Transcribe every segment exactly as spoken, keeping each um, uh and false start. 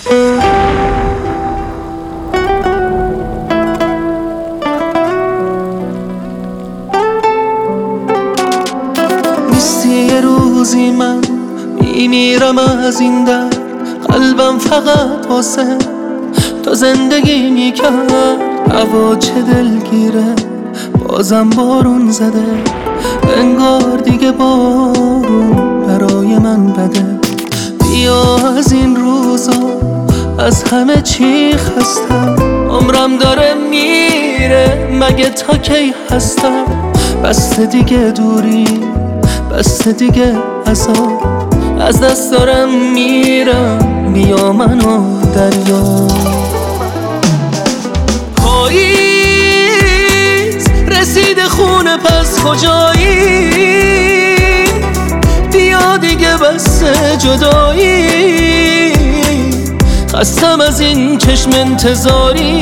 نیستی یه روزی من میمیرم از این در، قلبم فقط واسه تو زندگی میکرد. هوا چه دلگیره بازم بارون زده، انگار دیگه بارون برای من بده. بیا از این روزا از همه چی خستم، عمرم داره میره مگه تا کی هستم. بسته دیگه دوری، بسته دیگه عذاب، از دست دارم میرم، بیا منو دریا. پاییز رسید خونه پس کجایی، بیا دیگه بس جدایی. خستم از این چشم انتظاری.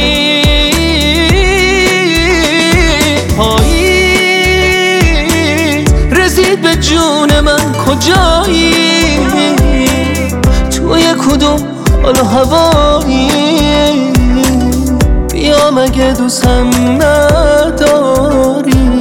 پاییز رسید به جون من کجایی، توی کدوم حال و هوایی. بیا مگه دوستم نداری.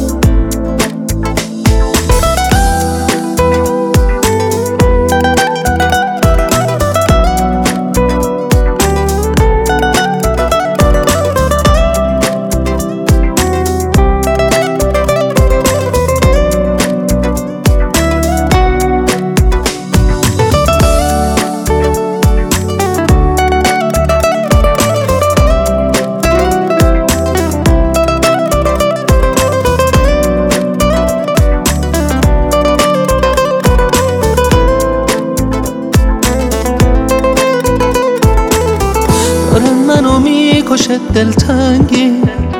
منو میکشه دلتنگی،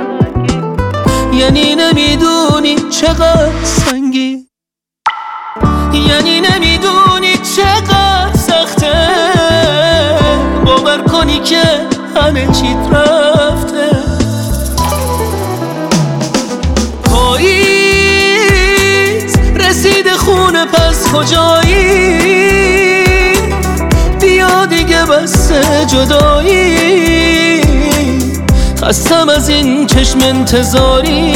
یعنی نمیدونی چقدر سنگی، یعنی نمیدونی چقدر سخته باور کنی که همه چیت رفته. پاییز رسید خونه پس کجایی، بیا دیگه بس جدایی. خستم از این چشم انتظاری.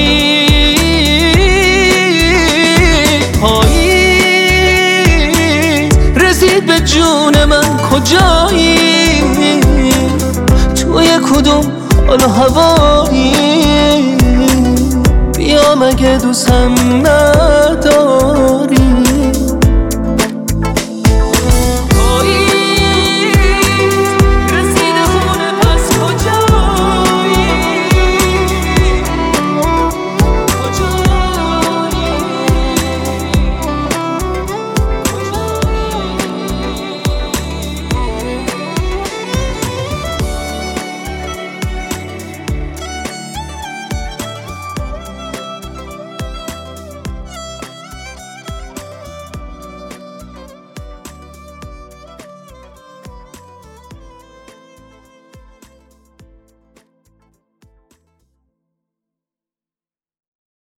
پاییز رسید به جون من کجایی، توی کدوم حال و هوایی. بیا مگه دوستم نداری.